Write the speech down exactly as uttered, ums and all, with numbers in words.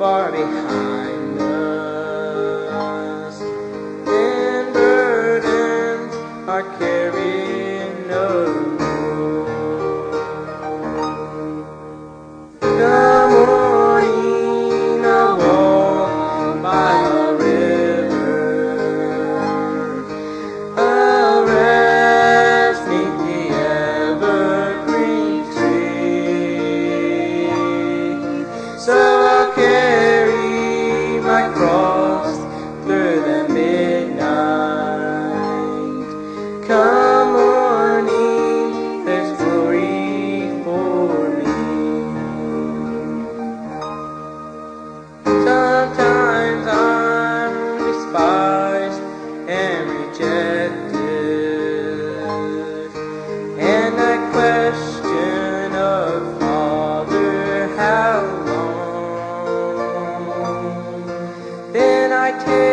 far behind us, and burdens are carrying no more. The morning I walk by the river, a rest beneath the evergreen tree. So I'll carry my cross through the midnight. Come morning, there's glory for me. Sometimes I'm despised and rejected, and I question of Father, how long? Then I take